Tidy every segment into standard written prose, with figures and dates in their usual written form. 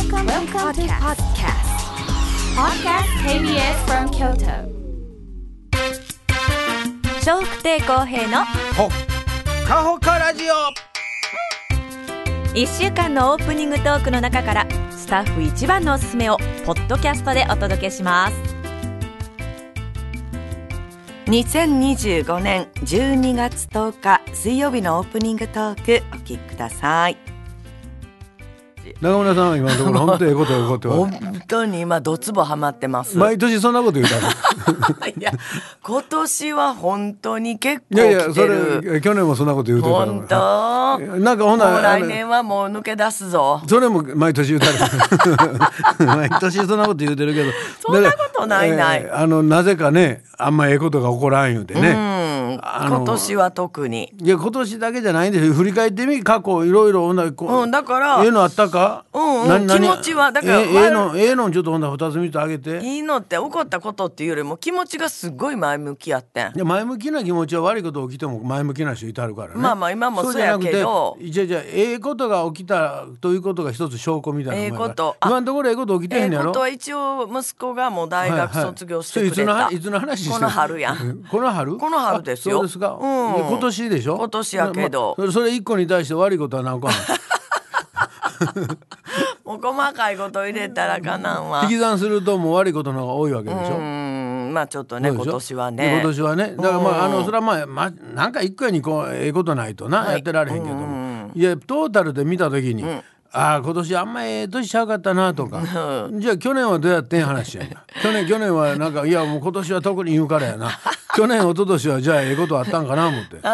Welcome to podcast. Podcast KBS from Kyoto. 笑福亭公平のほかほかラジオ。 1週間のオープニングトークの中からスタッフ一番のおすすめをポッドキャストでお届けします。2025年12月10日水曜日のオープニングトークお聞きください。 中村さん、今のところ本当にこと起こって本当に今ドツボハマってます。 毎年そんなこと言うたのいや今年は本当に結構いやいや、そ来てる。 れ去年もそんなこと言うてた本当なんかほなもう来年はもう抜け出すぞ。 それも毎年言うたる毎年そんなこと言うてるけど、 そんなことないない、 なぜかね、あんまええことが起こらん言うてね、 今年は特に。 いや、今年だけじゃないんですよ。振り返ってみ、過去いろいろだからええのあったか、 気持ちはだからええのちょっとほんなら2つ3つあげて。 いいのって起こったことっていうよりも気持ちがすごい前向きやってん。 いや、前向きな気持ちは悪いこと起きても前向きな人いたるからね。 まあまあ今もそうやけど、 じゃええことが起きたということが一つ証拠みたいな。 ええこと、 今のところええこと起きてへんやろ。 ええことは一応息子がもう大学卒業してくれた、 いつの話してる。 この春やん。 この春ですよ。 そうですか、今年でしょ。 今年やけど、 それ一個に対して悪いことは何個あるもう細かいこと入れたらかなんわ。 引き算するともう悪いことの方が多いわけでしょ。 まあちょっとね、今年はね。 今年はね、だからそれはなんか一回にええことないとな、やってられへんけども、いやトータルで見た時に、今年あんまええ年ちゃうかったなとか、じゃあ去年はどうやってん話やな。去年はなんか、いやもう今年は特に言うからやな。去年一昨年はじゃあええことあったんかな思って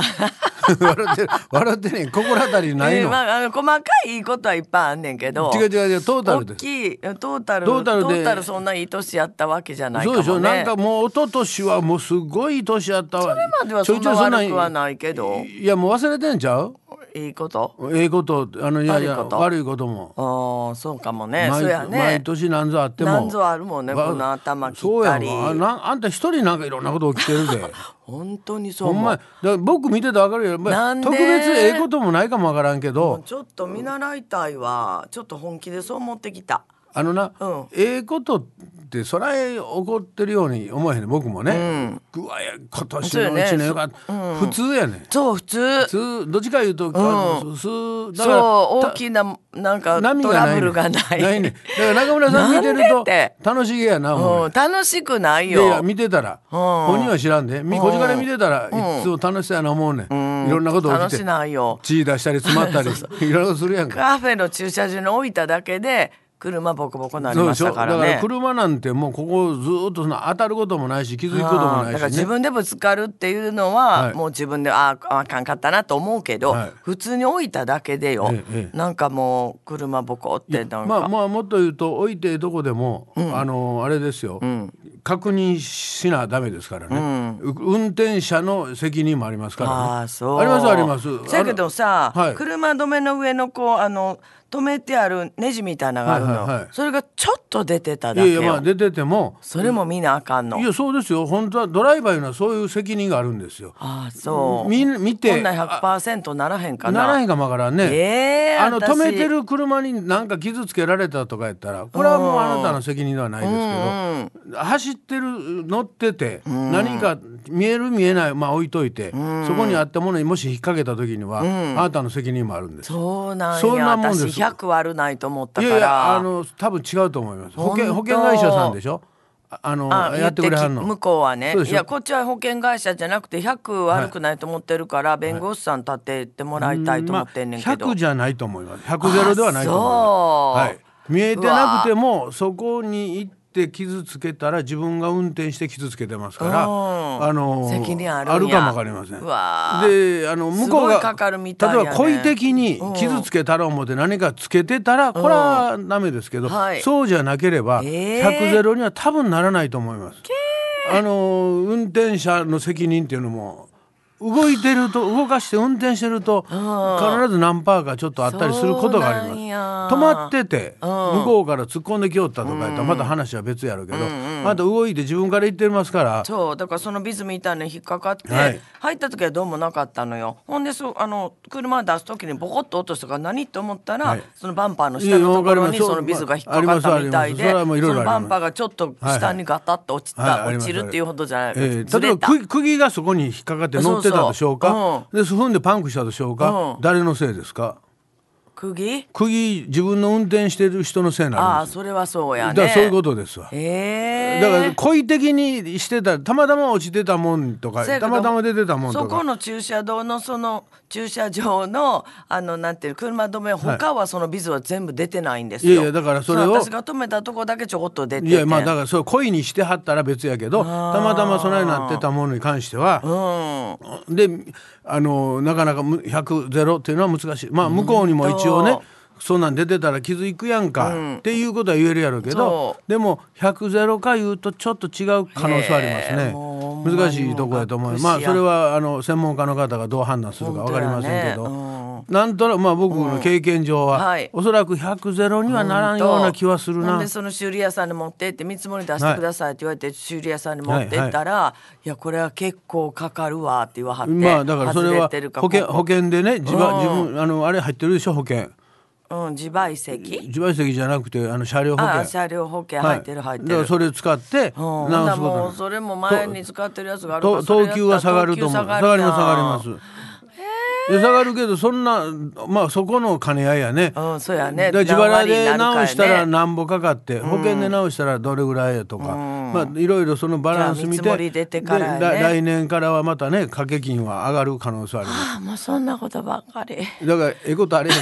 笑ってね、心当たりないの。 細かいことはいっぱいあんねんけど、 違うトータルで、 大きいトータルそんないい年やったわけじゃないかもね。 そうでしょ。なんかもう一昨年はもうすごい年やったわ。 それまではそんな悪くはないけど、 いやもう忘れてんちゃう。 いいこといや悪いことも。 そうかもね。そうやね。 毎年何ぞあっても何ぞあるもんね。この頭切ったり。 そうやあんた一人なんかいろんなこと起きてるで本当にそう思う。僕見てて分かるよ。特別ええこともないかも分からんけど、 ちょっと見習いたいわ。ちょっと本気でそう思ってきた。 ええことってそら起こってるように思えへんね。僕もね、今年の1年よかった、普通やね。 そう普通どっちか言うと、だからそう大きななんか波トラブルがないね。だから中村さん見てると楽しげやな。 楽しくないよ。 いや見てたら、本人は知らんで、こっちから見てたらいつも楽しそうやな思うねん。いろんなこと起きて、 楽しないよ。 血出したり詰まったりいろいろするやんか。 カフェの駐車場に置いただけで車ボコボコになりましたからね。 だから車なんてもうここずっと当たることもないし気づくこともないし、ね、 だから自分でぶつかるっていうのは、もう自分であかんかったなと思うけど、普通に置いただけでよ、なんかもう車ボコってなんか、 もっと言うと置いてどこでも、あれですよ、確認しなダメですからね、運転者の責任もありますからね。 そうあります。 だけどさ、車止めの上の止めてあるネジみたいなのがあるの、それがちょっと出てただけよ。 いや出ててもそれも見なあかんの。 いやそうですよ。本当はドライバーいうのはそういう責任があるんですよ。 そう見てこんな 100% ならへんかな。 ならへんかもわからんね。止めてる車に何か傷つけられたとかやったらこれはもうあなたの責任ではないですけど、走ってる乗ってて、何か見える見えない置いといて、そこにあったものにもし引っ掛けた時には、あなたの責任もあるんです。 そうなんや。 そんなもんです。 私100悪ないと思ったから。 いや多分違うと思います。保険会社さんでしょ。やってくれはんの。 向こうはね。いやこっちは保険会社じゃなくて100悪くないと思ってるから、弁護士さん立ててもらいたいと思ってんねんけど、 100じゃないと思います。100ゼロではないと思います。見えてなくてもそこに行って傷つけたら自分が運転して傷つけてますから、 責任あるんや。 あるかもわかりません。で向こうがかかるみたいやね。 例えば故意的に傷つけたら思って何かつけてたらこれはダメですけど、そうじゃなければ100ゼロには多分ならないと思います。運転者の責任っていうのも動いてると動かして運転してると必ず何パーかちょっとあったりすることがあります。止まってて向こうから突っ込んできよったとか言ったらまた話は別やるけど、また動いて自分から行ってますから。 そうだからそのビズみたいなの引っかかって、入った時はどうもなかったのよ。ほんで車出す時にボコッと落としたから何と思ったら、そのバンパーの下のところにそのビズが引っかかったみたいで、そのバンパーがちょっと下にガタッと落ちるっていうほどじゃない、例えば釘がそこに引っかかって乗ってたでしょうか。で踏んでパンクしたでしょうか。誰のせいですか。釘自分の運転してる人のせいなんです。 それはそうやね。 だからそういうことですわ。だから故意的にしてた、たまたま落ちてたもんとかたまたま出てたもんとか、 そこの駐車場のその駐車場のなんていう車止め、他はそのビズは全部出てないんですよ。 いやいやだからそれを私が止めたとこだけちょこっと出てて、 いやまあだからそれ故意にしてはったら別やけど、たまたまそないなってたものに関しては、でなかなか100っていうのは難しい。まあ向こうにも一応ね、そんなん出てたら気づくやんか、っていうことは言えるやろうけど、でも100か言うとちょっと違う可能性ありますね。難しいとこやと思う。まあそれは専門家の方がどう判断するか分かりませんけど、なんとなく僕の経験上は、おそらく100にはならんような気はするな。 でその修理屋さんに持ってって見積もり出してくださいって言われて、修理屋さんに持ってったら、いやこれは結構かかるわって言わはって、 まあだからそれは保険でね、自分あれ入ってるでしょ保険。 自賠責じゃなくて車両保険。 車両保険入ってる、入ってる。 だからそれ使って直すこと。 もうそれも前に使ってるやつがあるから、 等級は下がると思う。下がります下がるけど、そんなまあそこの兼ね合いやね。 そうやね。 自腹で直したら何ぼかかって、保険で直したらどれぐらいやとか、まあいろいろそのバランス見て、来年からはまたね掛け金は上がる可能性あります。 もうそんなことばっかり。 だからことあれ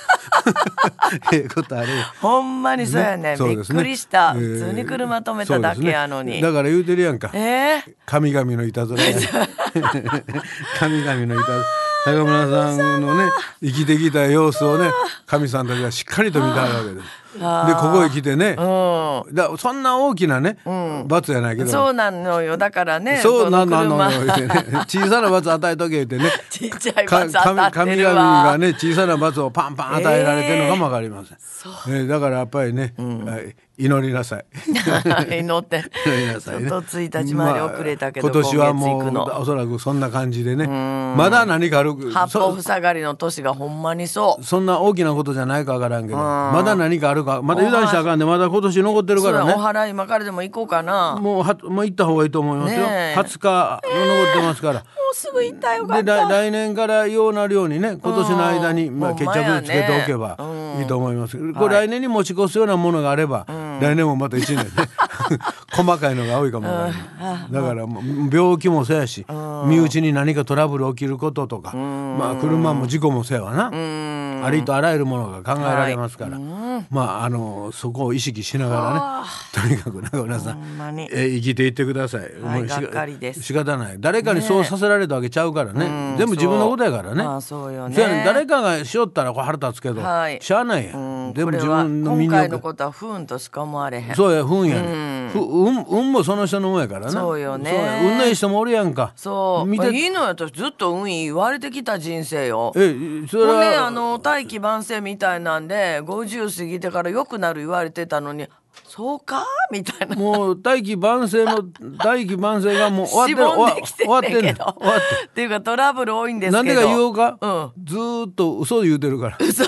ことあれほんまにそうやね。びっくりした。普通に車止めただけやのに。 だから言うてるやんか。神々のいたずらや。神々のいたずら。高村さんのね生きてきた様子をね、神さんたちがしっかりと見たわけです。でここへ来てね、そんな大きなね罰やないけど、 そうなのよ。だからね、 そうなのよ小さな罰与えとけってね、 ちっちゃい罰当たってるわ。 神々がね小さな罰をパンパン与えられてるのかも分かりません。だからやっぱりね、祈りなさい。 祈ってちょっと1日まで遅れたけど、 今年はもうおそらくそんな感じでね、まだ何かある。 八方塞がりの年がほんまにそんな大きなことじゃないか分からんけど、まだ何かあるか、まだ油断したらあかんで、まだ今年残ってるからね。 お祓い今からでも行こうかな。 もう行った方がいいと思いますよ。20日残ってますから。もうすぐ行ったよかった。 で来年からようなるようにね、今年の間に決着つけておけばいいと思います。これ来年に持ち越すようなものがあれば、来年もまた1年ね細かいのが多いかもわからない。だからもう病気もそうやし、身内に何かトラブル起きることとか、まあ車も事故もそうやわな。ありとあらゆるものが考えられますから、まあそこを意識しながらね、とにかく中村さん生きていってください。 がっかりです。 仕方ない。誰かにそうさせられたわけちゃうからね、全部自分のことやからね。 そうよね。 誰かがしよったら腹立つけど、しゃあないやん。でも自分の身に今回のことは不運としか思われへん。 そうや、不運やね。運もその人のもんやからな。 そうよね。 運のいい人もおるやんか。 そういいのよ。私ずっと運いい言われてきた人生よ。 それは大器晩成みたいなんで50過ぎてから良くなる言われてたのに、そうかみたいな。 もう大器晩成がもう終わってるけどっていうかトラブル多いんですけど。 なんでか言おうか、ずっと嘘言うてるから。 嘘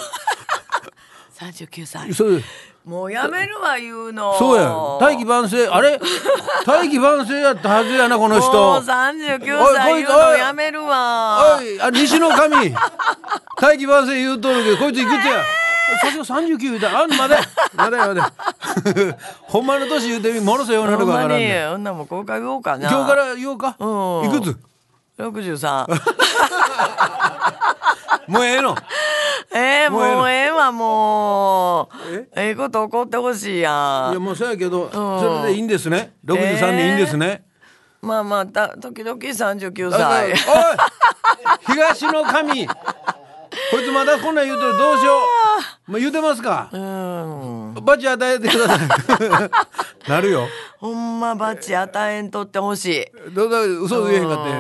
39歳。もうやめるわ言うの。 そうや、大器晩成。あれ大器晩成やったはずやなこの人。 もう39歳言うのやめるわ。 おい西の神大器晩成言うとるけど、こいついくつや。39言うたらまだほんまの年言うてみ、ものすごいようなるかわからんね。 ほんなもんこれから言おうかな。 今日から言おうか。いくつ ？63。 もうええの。 もうええわ。もうこと起こってほしいやん。 いやもうそうやけど、それでいいんですね。63でいいんですね。 まあまあ時々39歳。おい東の神こいつまだこんなん言うとる、どうしよう。もう言うてますか。バチ与えてください。なるよ。 ほんまバチ与えんとってほしい。 嘘言えへんかったやん。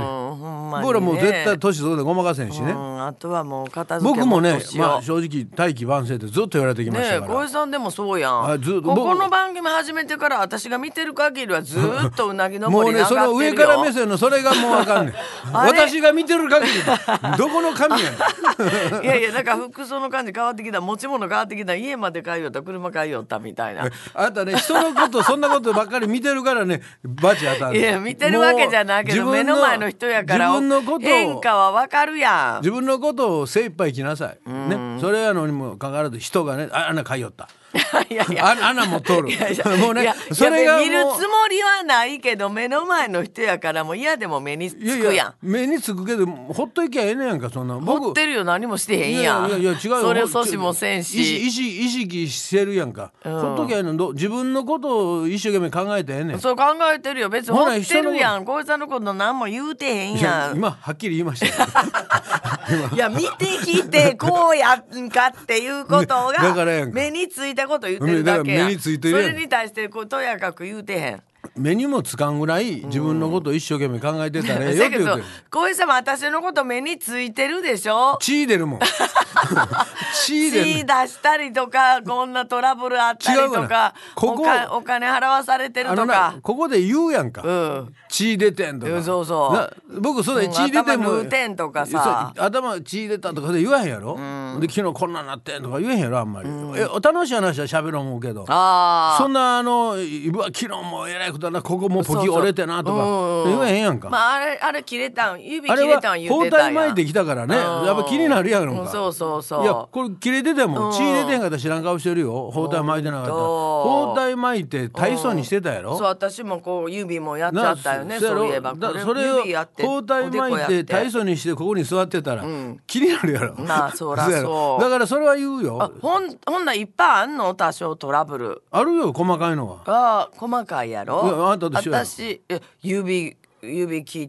ほんまにね。 僕らもう絶対年そうでごまかせんしね、 あとはもう片付け僕もね、 年を正直大器晩成ってずっと言われてきましたから。 小江さんでもそうやん。 ずっとここの番組始めてから私が見てる限りはずっとうなぎ登りに上がってるよ。 もうね、その上から目線のそれがもうあかんねん私が見てる限りどこの神やねんいやいや、なんか服装の感じ変わってきた、持ち物変わってきた、家まで帰よった車帰よったみたいな。 あんたね、人のことそんなことばっかり見てるからね、バチ当たる。 いや、見てるわけじゃないけど、目の前の人やから変化はわかるやん。 自分のことを精一杯生きなさい、ね、それやのにもかかわらず人がね、あんな買いよったいやいや、 あんなも通るもうね、 それが見るつもりはないけど、目の前の人やからもう嫌でも目につくやん。 いや目につくけどほっといきゃええねやんか。そんなほってるよ、何もしてへんやん。 いや違うよ、 それを阻止もせんし、 意識してるやんか、ほっときゃええの。自分のことを一生懸命考えてええねん。 そう考えてるよ、別にほってるやん。小江さんのこと何も言うてへんやん。 今はっきり言いましたよいや、見てきてこうやんかっていうことがだからやんか、 目についたこと言ってるだけやん。 目についてるやん。 それに対してとやかく言うてへん。 目にもつかんぐらい自分のことを一生懸命考えてたらええよって言うてる。 小江さんも私のこと目についてるでしょ。 血出るもん血出したりとか、こんなトラブルあったりとか、お金払わされてるとか、 ここで言うやんか、血出てんとか、 そうそう僕それ血出ても頭縫うてんとかさ、 頭血出たとかで言わへんやろ、で昨日こんなんなってんとか言えへんやろあんまり、楽しい話は喋ろう思うけど、そんな昨日もえらいことだな、ここもポキ折れてなとか言えへんやんか。 まああれ切れたん、指切れたん言うてたやん。 包帯巻いてきたからね、やっぱ気になるやんか。 そういやこれ切れてても血出てんかったら知らん顔してるよ。包帯巻いてなかったら。包帯巻いて体操にしてたやろ。 そう、私もこう指もやっちゃったよね。そういえばそれを包帯巻いて体操にしてここに座ってたら気になるやろ。 まあそらそうだからそれは言うよ。 ほんないっぱいあんの、多少トラブルあるよ、細かいのは。 細かいやろ。 あんたと一緒や。 私指切った、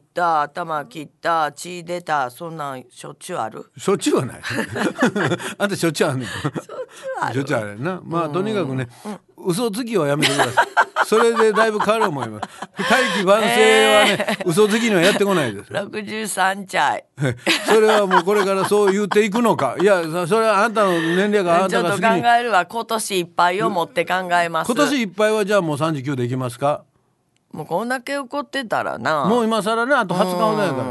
頭切った、血出た、そんなんしょっちゅうある。 しょっちゅうはないあんたしょっちゅうあんねん。しょっちゅうあるな。まあとにかくね、嘘つきはやめてくださいそれでだいぶ変わる思います。大器晩成はね、嘘つきにはやってこないです。 63歳それはもうこれからそう言っていくのか。いやそれはあんたの年齢があんたが好きに。 ちょっと考えるわ。今年いっぱいを持って考えます。 今年いっぱいはじゃあもう39でいきますか。 もうこんだけ怒ってたらな、 もう今更ね、あと20日ほどやから、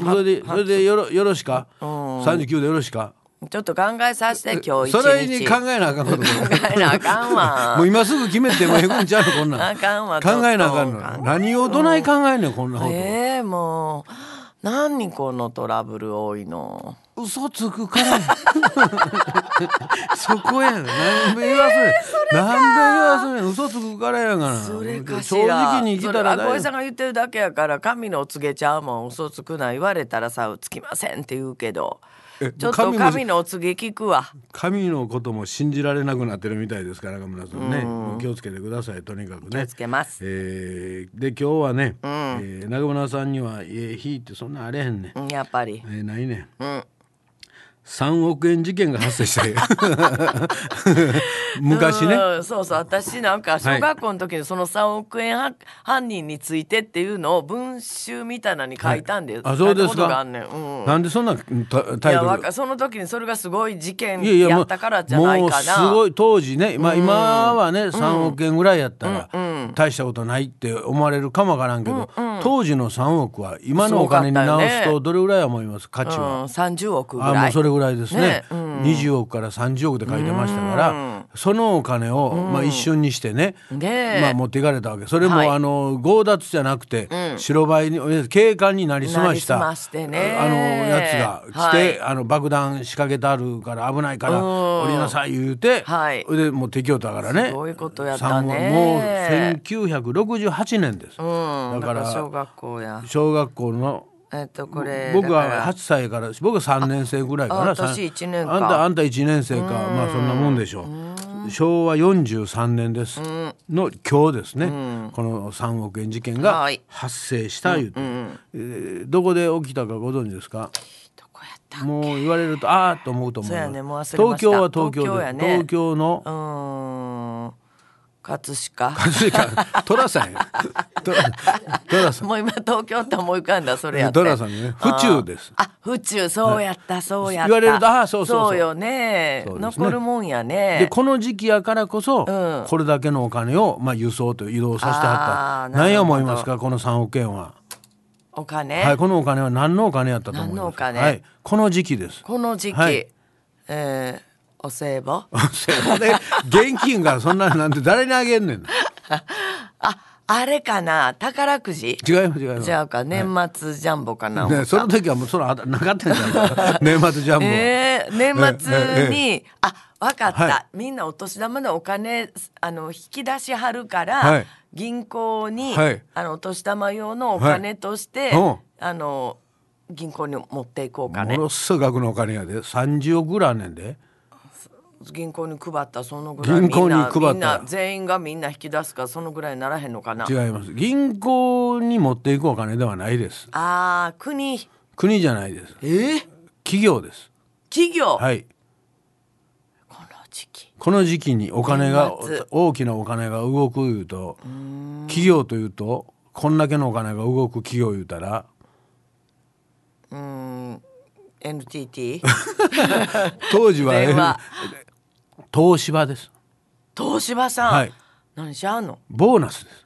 それでよろしか、39でよろしか。 ちょっと考えさせて、今日一日。 それに考えなあかんこと考えなあかんわもう今すぐ決めてもええくんちゃうの、こんなん。 あかんわ。 考えなあかんの。何をどない考えんねん、こんなこと。 もう何このトラブル多いの。 嘘つくからそこやん。何べ言わすねん。嘘つくからやがな。 それかし正ら。 直に生きたら小江さんが言ってるだけやから、神のお告げちゃうもん。嘘つくな言われたらさ、つきませんって言うけど、ちょっと神のお告げ聞くわ。 神のことも信じられなくなってるみたいですから、中村さんね、気をつけてください。とにかくね気をつけます。 で今日はね、中村さんには火ってそんなあれへんねん。 やっぱり、 ないねん。3億円事件が発生したよ昔ね。 そうそう、私なんか小学校の時にその3億円犯人についてっていうのを文集みたいなのに書いたんで、 あ、そうですか。なんでそんなタイトル。 その時にそれがすごい事件やったからじゃないかな。 もうすごい当時ね、今はね3億円ぐらいやったら大したことないって思われるかもわからんけど、当時の3億は今のお金に直すとどれぐらい思います？価値は 30億ぐらい。 もうそれぐらいですね。20億から30億で書いてましたから、そのお金を一瞬にしてね、持っていかれたわけ。それも強奪じゃなくて白バイに警官になりすましたやつが来て、爆弾仕掛けてあるから危ないから降りなさい言うて、でもう敵をだからね。 すごいことやったね。 もう1968年です。 だから小学校のこれ僕は8歳から、僕は3年生ぐらいかな。 私1年か。 あんた1年生か、まあそんなもんでしょう。昭和43年ですの今日ですね、この3億円事件が発生したいうて、どこで起きたかご存知ですか？もう言われるとあーっと思うと思う。 そうやね、もう忘れました。 東京は東京で、 東京やね。 東京の葛飾寅さんや寅さんもう今東京って思い浮かんだそれやって寅さんね府中です。 府中そうやった、はい、そうやった言われるとそうよね、残るもんやね。 でこの時期やからこそ、これだけのお金を、輸送と移動させてはった。何や思いますかこの3億円は。 お金、 はい、このお金は何のお金やったと思いますか。何のお金、はい、この時期です。 この時期、はい、お歳暮で現金がそんななんて誰にあげんねんあれかな宝くじ。 違いますじゃあか年末ジャンボかな、 ね、その時はもうそれなかったんじゃない年末ジャンボ、 年末に分かった、はい、みんなお年玉でお金引き出しはるから、はい、銀行に、はい、お年玉用のお金として、はい、銀行に持っていこうかね。 ものすごい額のお金やで30億ぐらいあんねんで。 銀行に配ったそのぐらいみんな全員がみんな引き出すからそのぐらいにならへんのかな。 違います。銀行に持っていくお金ではないです。 国じゃないです。企業です。 企業、 はい、この時期にお金が大きなお金が動くいうと企業というとこんだけのお金が動く企業言うたら NTT 当時は東芝です。 東芝さん、はい、何しゃんの。 ボーナスです。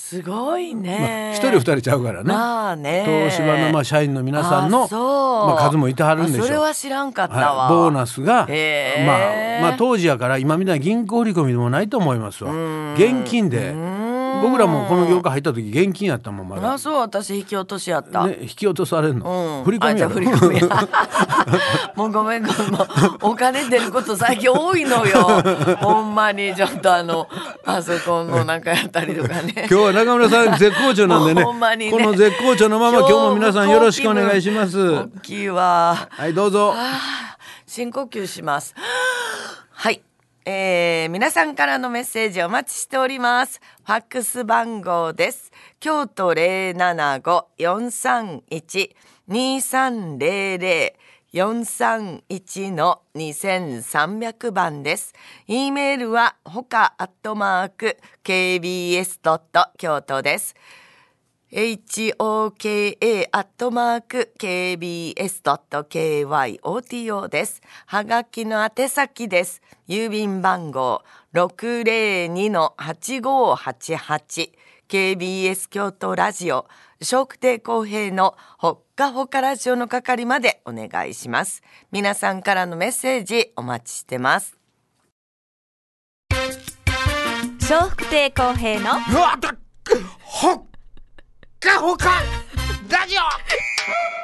すごいね。 一人二人ちゃうからね。東芝の社員の皆さんの数もいてはるんでしょう。 それは知らんかったわ。 はい、ボーナスが当時やから今みたいな銀行振り込みでもないと思いますわ。現金で。僕らもこの業界入った時現金やったもんまだ。 そう私引き落としやった、 ね、引き落とされんの、振り込みやろ。 振り込みやもうごめんお金出ること最近多いのよほんまにちょっとパソコンのなんかやったりとかね今日は中村さん絶好調なんで ねこの絶好調のまま今日も皆さんよろしくお願いします。 大きいわ。 はいどうぞ。 深呼吸します。はい、皆さんからのメッセージお待ちしております。ファックス番号です。京都 075-431-2300 431の2300番です。e メールはほか@kbs. 京都です。hoka@kbs.kyoto です。はがきの宛先です。郵便番号 602-8588 KBS 京都ラジオ笑福亭公平のほっかほかラジオの係までお願いします。皆さんからのメッセージお待ちしてます。 笑福亭公平のほっかほかラジオ